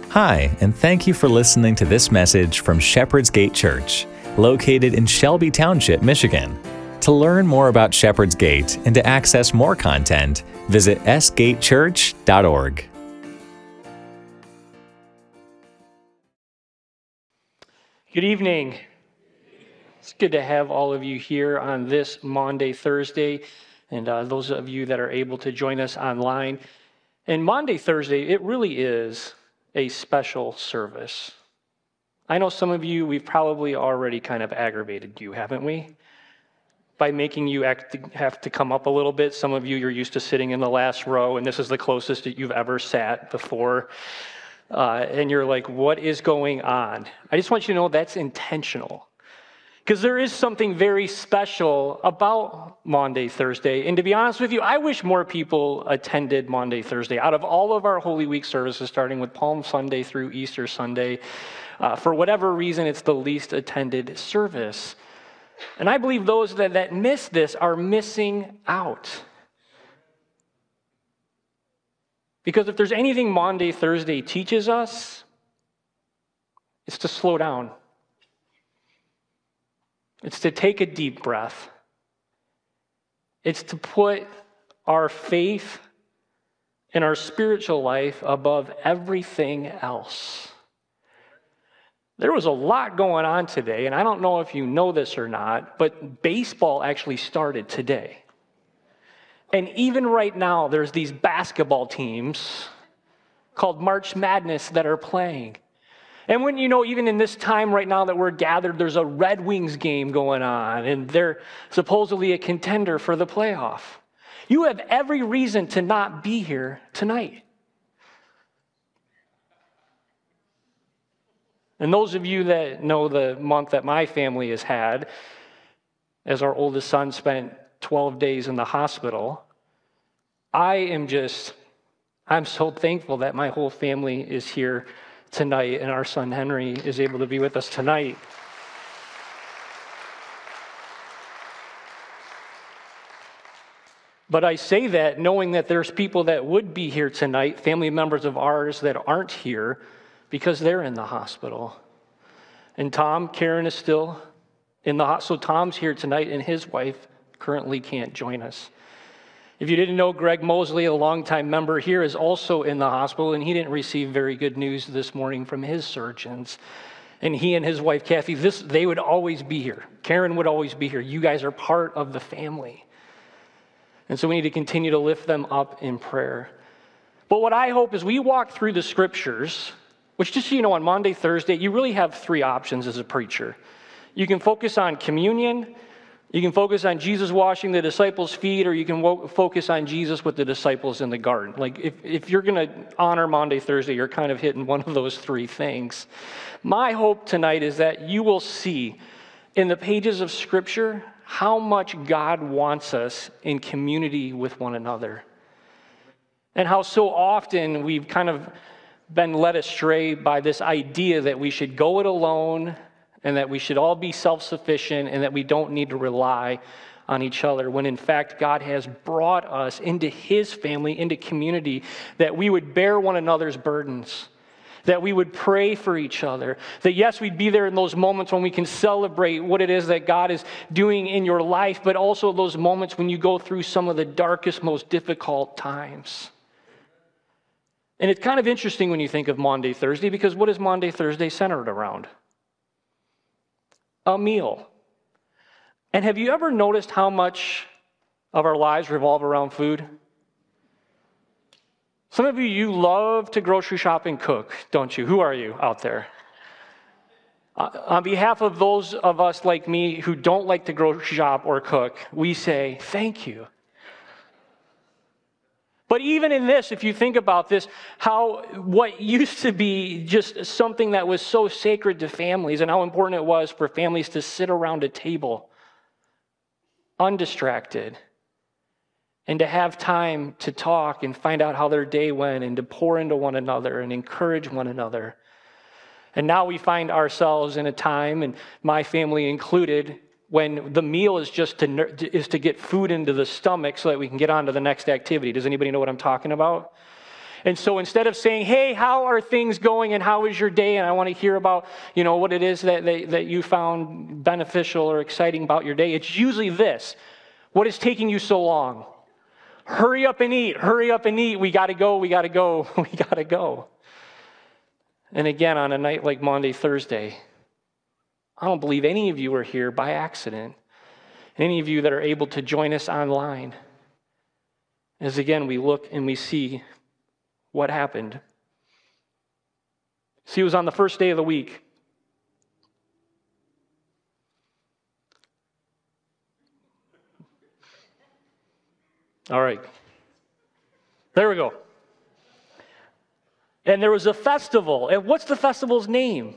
Hi, and thank you for listening to this message from Shepherd's Gate Church, located in Shelby Township, Michigan. To learn more about Shepherd's Gate and to access more content, visit sgatechurch.org. Good evening. It's good to have all of you here on this Maundy, Thursday, and those of you that are able to join us online. And Maundy, Thursday, it really is a special service. I know some of you, we've probably already kind of aggravated you, haven't we? By making you have to come up a little bit. Some of you, you're used to sitting in the last row, and this is the closest that you've ever sat before. And you're like, what is going on? I just want you to know that's intentional. Because there is something very special about Maundy, Thursday. And to be honest with you, I wish more people attended Maundy, Thursday. Out of all of our Holy Week services, starting with Palm Sunday through Easter Sunday, for whatever reason, it's the least attended service. And I believe those that miss this are missing out. Because if there's anything Maundy, Thursday teaches us, it's to slow down. It's to take a deep breath. It's to put our faith and our spiritual life above everything else. There was a lot going on today, and I don't know if you know this or not, but baseball actually started today. And even right now, there's these basketball teams called March Madness that are playing. And when you know, even in this time right now that we're gathered, there's a Red Wings game going on, and they're supposedly a contender for the playoff. You have every reason to not be here tonight. And those of you that know the month that my family has had, as our oldest son spent 12 days in the hospital, I'm so thankful that my whole family is here tonight, and our son Henry is able to be with us tonight. But I say that knowing that there's people that would be here tonight, family members of ours that aren't here because they're in the hospital. And Karen is still in the hospital. So Tom's here tonight, and his wife currently can't join us. If you didn't know, Greg Mosley, a longtime member here, is also in the hospital, and he didn't receive very good news this morning from his surgeons. And he and his wife, Kathy, they would always be here. Karen would always be here. You guys are part of the family. And so we need to continue to lift them up in prayer. But what I hope is we walk through the scriptures, which just so you know, on Maundy, Thursday, you really have three options as a preacher. You can focus on communion, you can focus on Jesus washing the disciples' feet, or you can focus on Jesus with the disciples in the garden. Like, if you're going to honor Maundy, Thursday, you're kind of hitting one of those three things. My hope tonight is that you will see in the pages of Scripture how much God wants us in community with one another. And how so often we've kind of been led astray by this idea that we should go it alone, and that we should all be self-sufficient, and that we don't need to rely on each other, when in fact God has brought us into His family, into community, that we would bear one another's burdens, that we would pray for each other, that yes, we'd be there in those moments when we can celebrate what it is that God is doing in your life, but also those moments when you go through some of the darkest, most difficult times. And it's kind of interesting when you think of Maundy, Thursday, because what is Maundy, Thursday centered around? A meal. And have you ever noticed how much of our lives revolve around food? Some of you love to grocery shop and cook, don't you? Who are you out there? On behalf of those of us like me who don't like to grocery shop or cook, we say thank you. But even in this, if you think about this, how what used to be just something that was so sacred to families, and how important it was for families to sit around a table, undistracted, and to have time to talk and find out how their day went, and to pour into one another and encourage one another. And now we find ourselves in a time, and my family included, when the meal is just to get food into the stomach so that we can get on to the next activity. Does anybody know what I'm talking about? And so instead of saying, hey, how are things going and how is your day? And I want to hear about, what it is that you found beneficial or exciting about your day. It's usually this. What is taking you so long? Hurry up and eat. Hurry up and eat. We got to go. We got to go. We got to go. And again, on a night like Monday, Thursday, I don't believe any of you are here by accident. Any of you that are able to join us online. As again, we look and we see what happened. See, it was on the first day of the week. All right. There we go. And there was a festival. And what's the festival's name?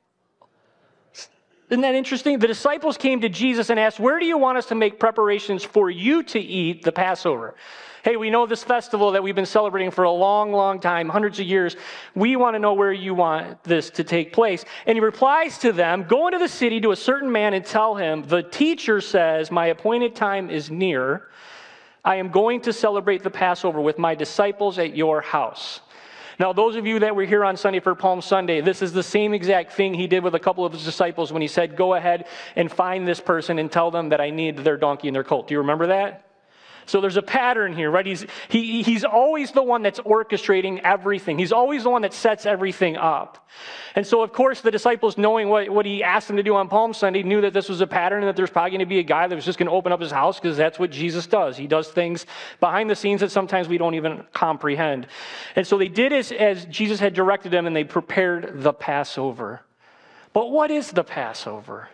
Isn't that interesting? The disciples came to Jesus and asked, where do you want us to make preparations for you to eat the Passover? Hey, we know this festival that we've been celebrating for a long, long time, hundreds of years. We want to know where you want this to take place. And he replies to them, go into the city to a certain man and tell him, the teacher says, my appointed time is near. I am going to celebrate the Passover with my disciples at your house. Now, those of you that were here on Sunday for Palm Sunday, this is the same exact thing he did with a couple of his disciples when he said, go ahead and find this person and tell them that I need their donkey and their colt. Do you remember that? So there's a pattern here, right? He's always the one that's orchestrating everything. He's always the one that sets everything up. And so, of course, the disciples, knowing what he asked them to do on Palm Sunday, knew that this was a pattern and that there's probably going to be a guy that was just going to open up his house because that's what Jesus does. He does things behind the scenes that sometimes we don't even comprehend. And so they did as Jesus had directed them, and they prepared the Passover. But what is the Passover?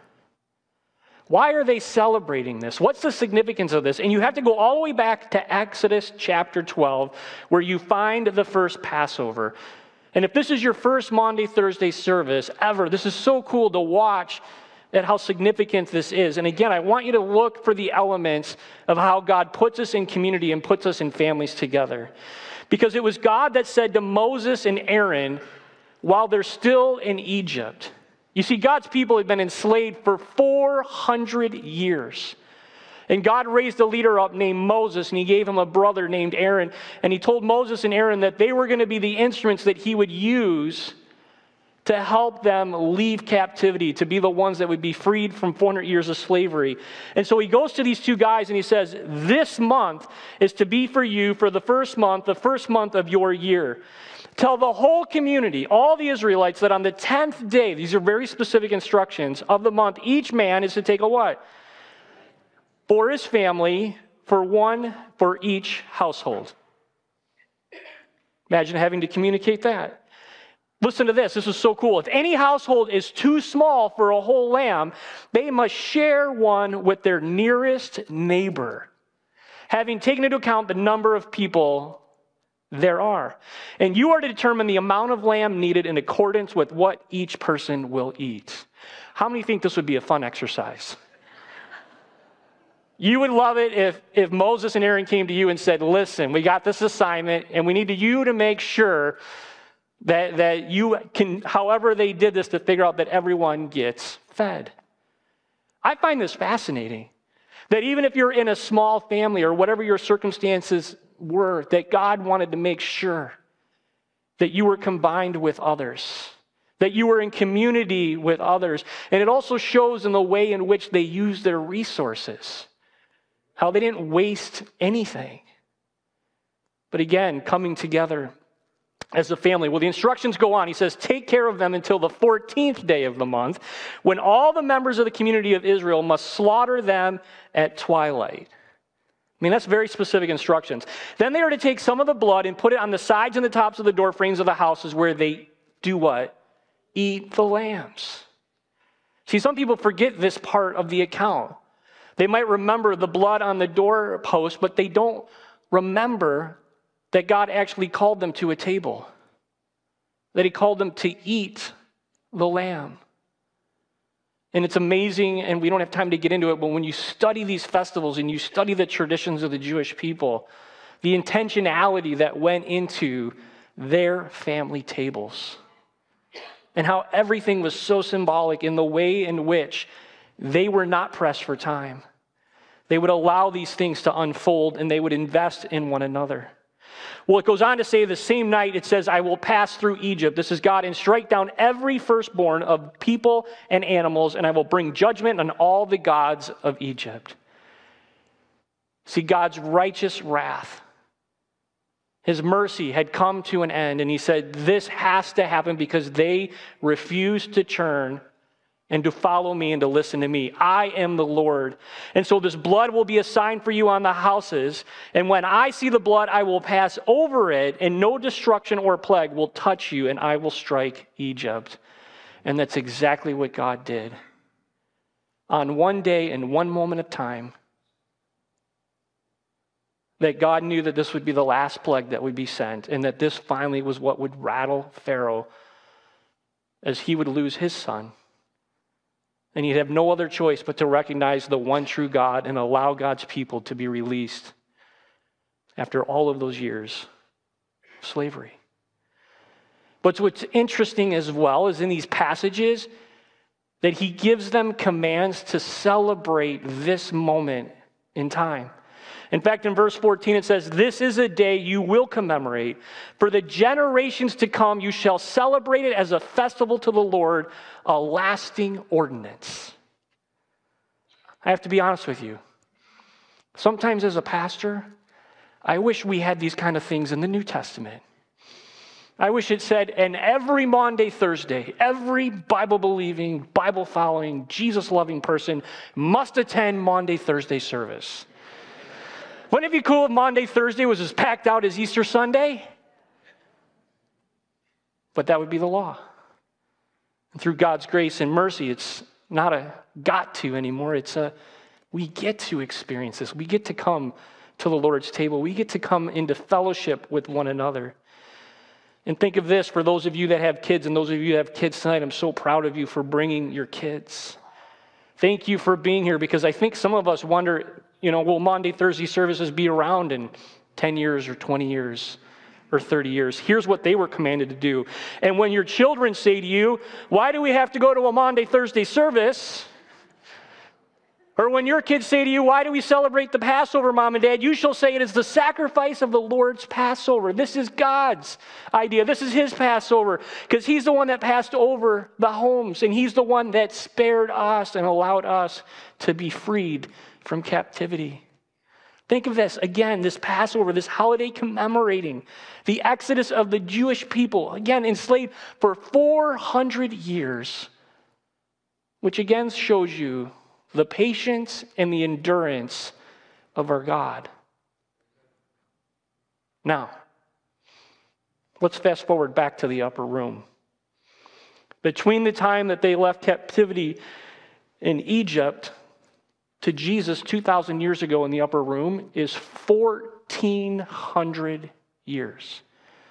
Why are they celebrating this? What's the significance of this? And you have to go all the way back to Exodus chapter 12, where you find the first Passover. And if this is your first Maundy Thursday service ever, this is so cool to watch at how significant this is. And again, I want you to look for the elements of how God puts us in community and puts us in families together. Because it was God that said to Moses and Aaron, while they're still in Egypt, you see, God's people had been enslaved for 400 years. And God raised a leader up named Moses, and he gave him a brother named Aaron. And he told Moses and Aaron that they were going to be the instruments that he would use to help them leave captivity, to be the ones that would be freed from 400 years of slavery. And so he goes to these two guys and he says, this month is to be for you for the first month of your year. Tell the whole community, all the Israelites, that on the 10th day, these are very specific instructions, of the month, each man is to take a what? For his family, for one for each household. Imagine having to communicate that. Listen to this. This is so cool. If any household is too small for a whole lamb, they must share one with their nearest neighbor, having taken into account the number of people there are. And you are to determine the amount of lamb needed in accordance with what each person will eat. How many think this would be a fun exercise? You would love it if Moses and Aaron came to you and said, listen, we got this assignment and we need you to make sure that you can, however they did this, to figure out that everyone gets fed. I find this fascinating. That even if you're in a small family or whatever your circumstances were, that God wanted to make sure that you were combined with others, that you were in community with others. And it also shows in the way in which they used their resources, how they didn't waste anything. But again, coming together as a family. Well, the instructions go on. He says, take care of them until the 14th day of the month, when all the members of the community of Israel must slaughter them at twilight. I mean, that's very specific instructions. Then they are to take some of the blood and put it on the sides and the tops of the door frames of the houses where they do what? Eat the lambs. See, some people forget this part of the account. They might remember the blood on the doorpost, but they don't remember that God actually called them to a table, that he called them to eat the lamb. And it's amazing, and we don't have time to get into it, but when you study these festivals and you study the traditions of the Jewish people, the intentionality that went into their family tables, and how everything was so symbolic in the way in which they were not pressed for time. They would allow these things to unfold, and they would invest in one another. Well, it goes on to say the same night, it says, I will pass through Egypt. This is God, and strike down every firstborn of people and animals, and I will bring judgment on all the gods of Egypt. See, God's righteous wrath, his mercy had come to an end, and he said, this has to happen because they refused to turn and to follow me and to listen to me. I am the Lord. And so this blood will be a sign for you on the houses. And when I see the blood, I will pass over it, and no destruction or plague will touch you, and I will strike Egypt. And that's exactly what God did. On one day and one moment of time, that God knew that this would be the last plague that would be sent, and that this finally was what would rattle Pharaoh as he would lose his son. And he'd have no other choice but to recognize the one true God and allow God's people to be released after all of those years of slavery. But what's interesting as well is in these passages that he gives them commands to celebrate this moment in time. In fact, in verse 14, it says, this is a day you will commemorate. For the generations to come, you shall celebrate it as a festival to the Lord, a lasting ordinance. I have to be honest with you. Sometimes as a pastor, I wish we had these kind of things in the New Testament. I wish it said, and every Maundy Thursday, every Bible-believing, Bible-following, Jesus-loving person must attend Maundy Thursday service. Wouldn't it be cool if Maundy Thursday was as packed out as Easter Sunday? But that would be the law. And through God's grace and mercy, it's not a got to anymore. It's a we get to experience this. We get to come to the Lord's table. We get to come into fellowship with one another. And think of this, for those of you that have kids, and those of you that have kids tonight, I'm so proud of you for bringing your kids. Thank you for being here, because I think some of us wonder, will Maundy Thursday services be around in 10 years or 20 years or 30 years? Here's what they were commanded to do. And when your children say to you, why do we have to go to a Maundy Thursday service? Or when your kids say to you, why do we celebrate the Passover, Mom and Dad? You shall say it is the sacrifice of the Lord's Passover. This is God's idea. This is his Passover, because he's the one that passed over the homes, and he's the one that spared us and allowed us to be freed from captivity. Think of this, again, this Passover, this holiday commemorating the exodus of the Jewish people, again, enslaved for 400 years, which again shows you the patience and the endurance of our God. Now, let's fast forward back to the upper room. Between the time that they left captivity in Egypt to Jesus 2,000 years ago in the upper room is 1,400 years.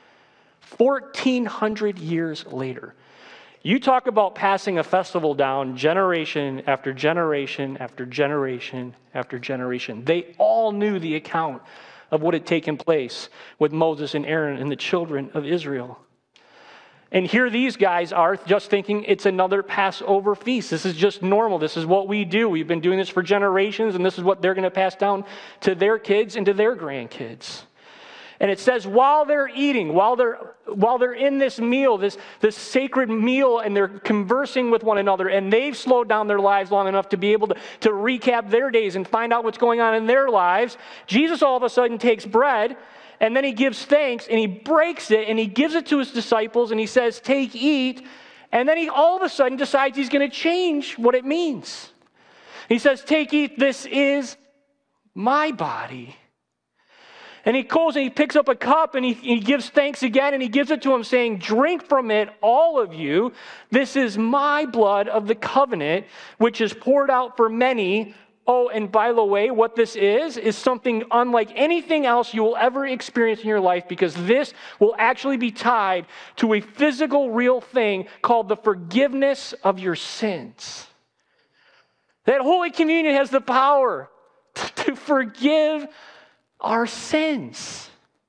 1,400 years later. You talk about passing a festival down generation after generation after generation after generation. They all knew the account of what had taken place with Moses and Aaron and the children of Israel. And here these guys are just thinking it's another Passover feast. This is just normal. This is what we do. We've been doing this for generations, and this is what they're going to pass down to their kids and to their grandkids. And it says while they're eating, while they're in this meal, this sacred meal, and they're conversing with one another, and they've slowed down their lives long enough to be able to recap their days and find out what's going on in their lives, Jesus all of a sudden takes bread, and then he gives thanks, and he breaks it, and he gives it to his disciples, and he says, take, eat, and then he all of a sudden decides he's going to change what it means. He says, take, eat, this is my body. And he goes and he picks up a cup and he gives thanks again, and he gives it to him saying, drink from it, all of you. This is my blood of the covenant, which is poured out for many. Oh, and by the way, what this is something unlike anything else you will ever experience in your life, because this will actually be tied to a physical, real thing called the forgiveness of your sins. That Holy Communion has the power to forgive our sins.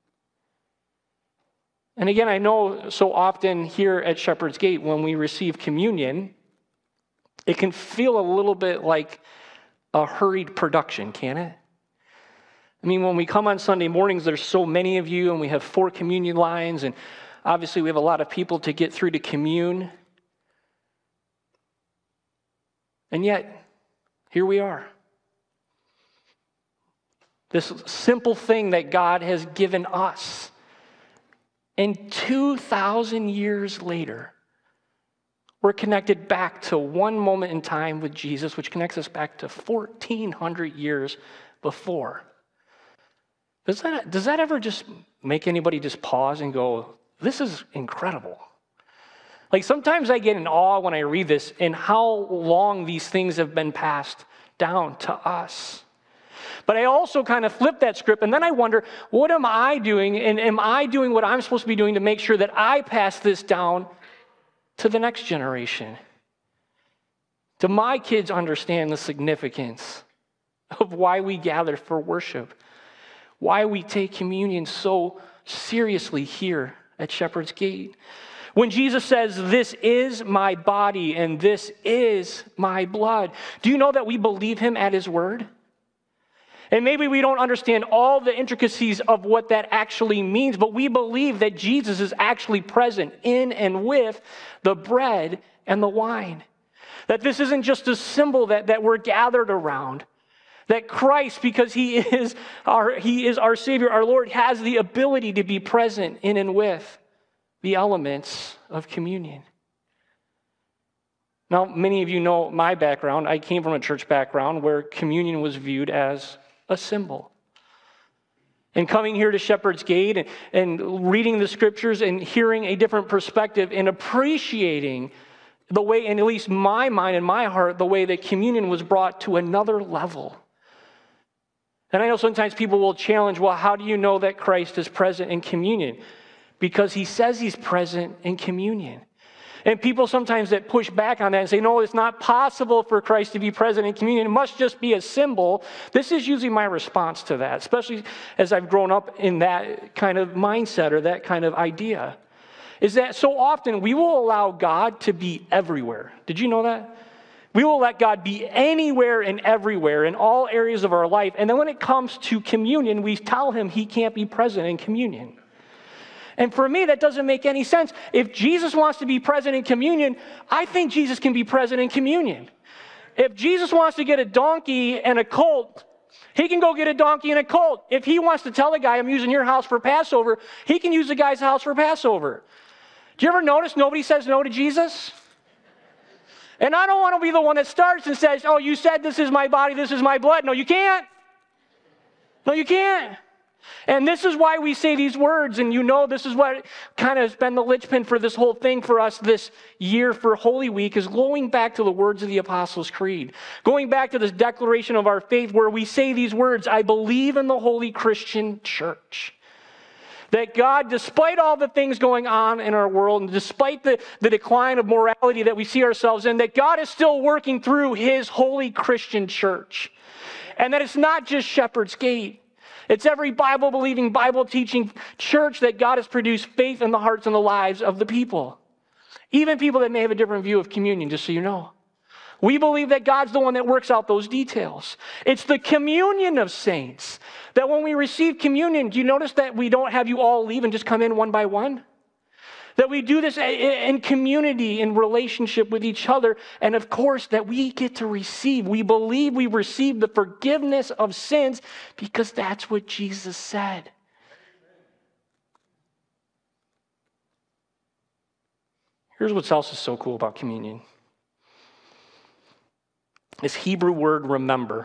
And again, I know so often here at Shepherd's Gate, when we receive communion, it can feel a little bit like a hurried production, can it? I mean, when we come on Sunday mornings, there's so many of you, and we have 4 communion lines, and obviously we have a lot of people to get through to commune. And yet, here we are. This simple thing that God has given us. And 2,000 years later, we're connected back to one moment in time with Jesus, which connects us back to 1,400 years before. Does that ever just make anybody just pause and go, this is incredible? Like sometimes I get in awe when I read this and how long these things have been passed down to us. But I also kind of flip that script, and then I wonder, what am I doing, and am I doing what I'm supposed to be doing to make sure that I pass this down to the next generation? Do my kids understand the significance of why we gather for worship? Why we take communion so seriously here at Shepherd's Gate? When Jesus says, this is my body and this is my blood, do you know that we believe him at his word? And maybe we don't understand all the intricacies of what that actually means, but we believe that Jesus is actually present in and with the bread and the wine. That this isn't just a symbol that we're gathered around. That Christ, because he is our Savior, our Lord, has the ability to be present in and with the elements of communion. Now, many of you know my background. I came from a church background where communion was viewed as a symbol. And coming here to Shepherd's Gate and reading the scriptures and hearing a different perspective and appreciating the way, in at least my mind and my heart, the way that communion was brought to another level. And I know sometimes people will challenge, well, how do you know that Christ is present in communion? Because he says he's present in communion. And people sometimes that push back on that and say, no, it's not possible for Christ to be present in communion. It must just be a symbol. This is usually my response to that, especially as I've grown up in that kind of mindset or that kind of idea, is that so often we will allow God to be everywhere. Did you know that? We will let God be anywhere and everywhere in all areas of our life. And then when it comes to communion, we tell him he can't be present in communion. And for me, that doesn't make any sense. If Jesus wants to be present in communion, I think Jesus can be present in communion. If Jesus wants to get a donkey and a colt, he can go get a donkey and a colt. If he wants to tell a guy, I'm using your house for Passover, he can use the guy's house for Passover. Do you ever notice nobody says no to Jesus? And I don't want to be the one that starts and says, oh, you said this is my body, this is my blood. No, you can't. No, you can't. And this is why we say these words, and you know this is what kind of has been the linchpin for this whole thing for us this year for Holy Week, is going back to the words of the Apostles' Creed. Going back to this declaration of our faith where we say these words, I believe in the Holy Christian Church. That God, despite all the things going on in our world, and despite the decline of morality that we see ourselves in, that God is still working through his holy Christian church. And that it's not just Shepherd's Gate. It's every Bible-believing, Bible-teaching church that God has produced faith in the hearts and the lives of the people. Even people that may have a different view of communion, just so you know. We believe that God's the one that works out those details. It's the communion of saints. That when we receive communion, do you notice that we don't have you all leave and just come in one by one? That we do this in community, in relationship with each other. And of course, that we get to receive. We believe we receive the forgiveness of sins because that's what Jesus said. Here's what else is so cool about communion. This Hebrew word, remember.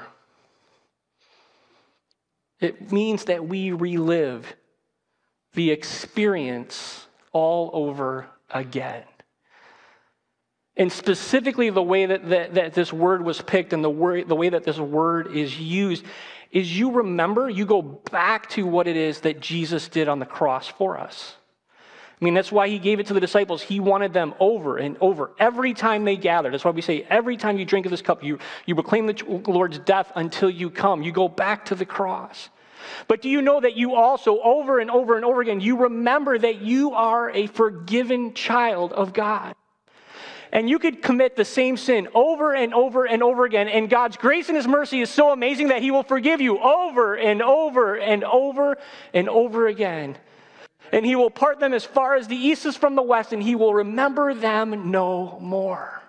It means that we relive the experience all over again. And specifically the way that this word was picked and the way that this word is used is you remember, you go back to what it is that Jesus did on the cross for us. I mean, that's why he gave it to the disciples. He wanted them over and over every time they gathered. That's why we say every time you drink of this cup, you proclaim the Lord's death until you come. You go back to the cross. But do you know that you also, over and over and over again, you remember that you are a forgiven child of God? And you could commit the same sin over and over and over again. And God's grace and his mercy is so amazing that he will forgive you over and over and over and over again. And he will part them as far as the east is from the west, and he will remember them no more.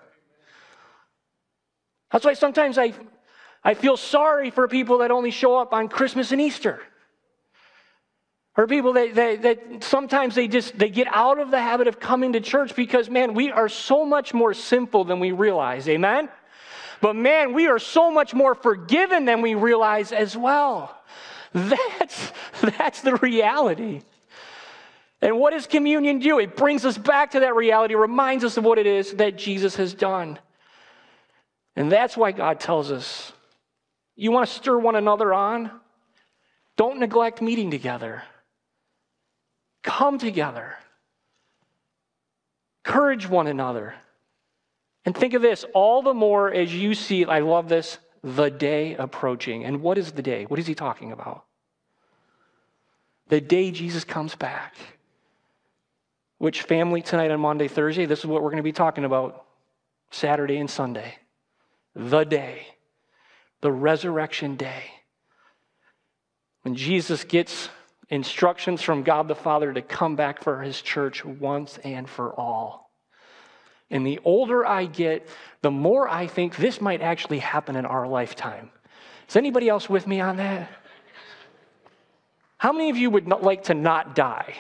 That's why sometimes I feel sorry for people that only show up on Christmas and Easter. Or people that sometimes they get out of the habit of coming to church because, man, we are so much more sinful than we realize, amen? But man, we are so much more forgiven than we realize as well. That's the reality. And what does communion do? It brings us back to that reality, reminds us of what it is that Jesus has done. And that's why God tells us, you want to stir one another on? Don't neglect meeting together. Come together. Encourage one another. And think of this, all the more as you see, I love this, the day approaching. And what is the day? What is he talking about? The day Jesus comes back. Which family tonight on Monday, Thursday, this is what we're going to be talking about Saturday and Sunday. The day. The resurrection day. When Jesus gets instructions from God the Father to come back for his church once and for all. And the older I get, the more I think this might actually happen in our lifetime. Is anybody else with me on that? How many of you would like to not die?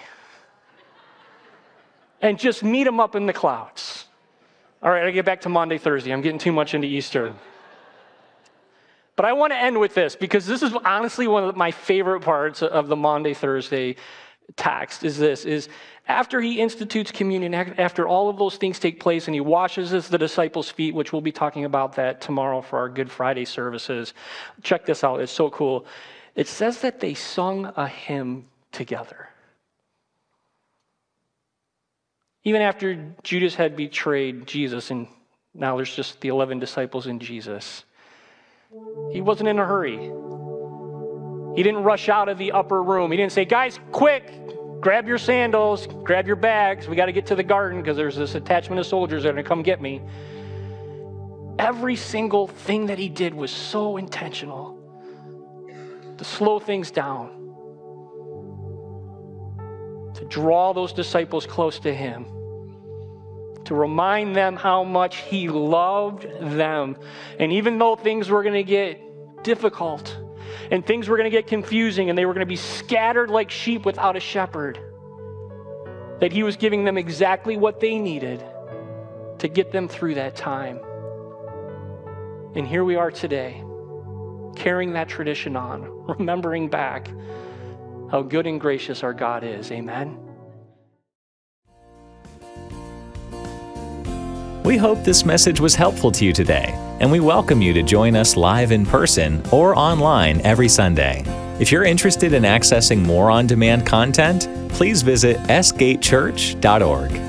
And just meet him up in the clouds? All right, I'll get back to Monday, Thursday. I'm getting too much into Easter. But I want to end with this because this is honestly one of my favorite parts of the Monday, Thursday text is after he institutes communion, after all of those things take place and he washes the disciples' feet, which we'll be talking about that tomorrow for our Good Friday services. Check this out. It's so cool. It says that they sung a hymn together. Even after Judas had betrayed Jesus, and now there's just the 11 disciples and Jesus, he wasn't in a hurry. He didn't rush out of the upper room. He didn't say, guys, quick, grab your sandals, grab your bags. We got to get to the garden because there's this attachment of soldiers that are going to come get me. Every single thing that he did was so intentional to slow things down, to draw those disciples close to him, to remind them how much he loved them. And even though things were going to get difficult and things were going to get confusing and they were going to be scattered like sheep without a shepherd, that he was giving them exactly what they needed to get them through that time. And here we are today, carrying that tradition on, remembering back how good and gracious our God is. Amen. We hope this message was helpful to you today, and we welcome you to join us live in person or online every Sunday. If you're interested in accessing more on-demand content, please visit sgatechurch.org.